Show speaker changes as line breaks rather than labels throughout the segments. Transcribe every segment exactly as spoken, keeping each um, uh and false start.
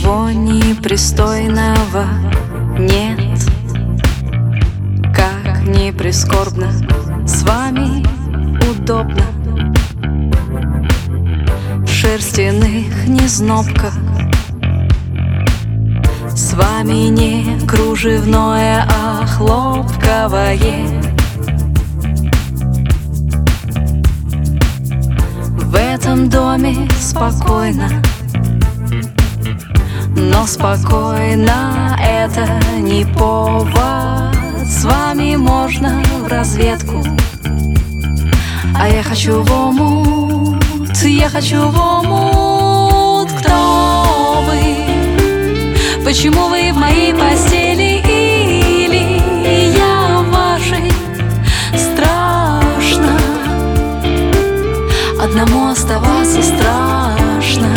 Ничего непристойного нет. Как ни прискорбно, с вами удобно. В шерстяных не знобка, с вами не кружевное, а хлопковое. В этом доме спокойно, но спокойно это не повод. С вами можно в разведку, а я хочу в омут, я хочу в омут. Кто вы? Почему вы в моей постели? Или я вашей? Страшно, одному оставаться страшно.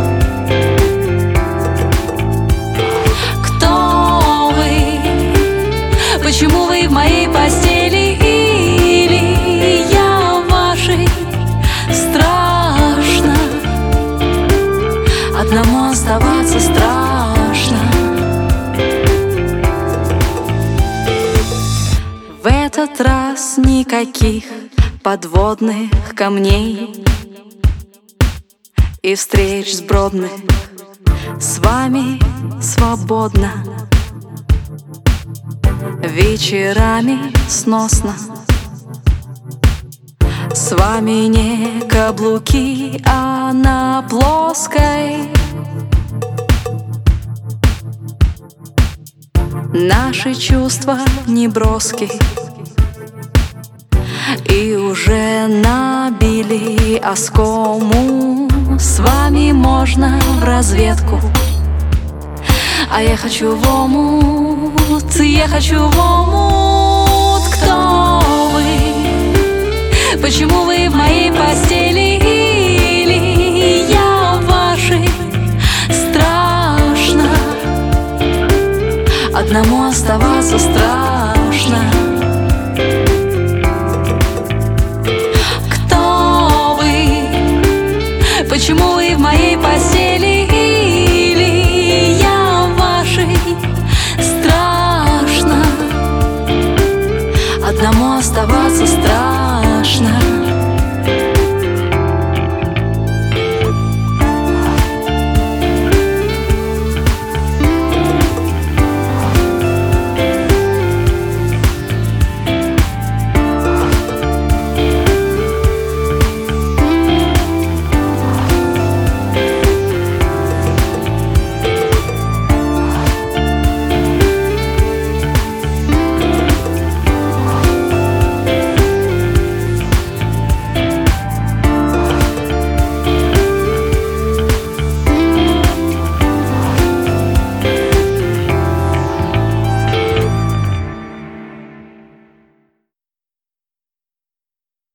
Почему вы в моей постели? Или я вашей? Страшно, одному оставаться страшно. В этот раз никаких подводных камней и встреч сбродных. С вами свободно, вечерами сносно. С вами не каблуки, а на плоской. Наши чувства неброски и уже набили оскому. С вами можно в разведку, а я хочу в омут, я хочу в омут. Кто вы? Почему вы в моей постели? Или я вашей? Страшно, одному оставаться страшно. Кто вы? Почему вы в моей постели? Страшно, одному оставаться страшно.